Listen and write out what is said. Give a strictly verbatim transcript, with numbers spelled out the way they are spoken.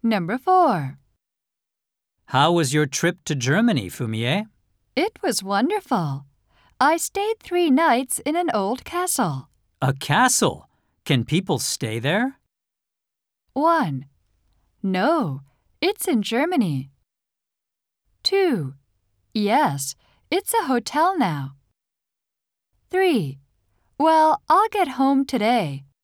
Number four. How was your trip to Germany, Fumie? It was wonderful. I stayed three nights in an old castle. A castle? Can people stay there? one. No, it's in Germany. two. Yes, it's a hotel now. three. Well, I'll get home today.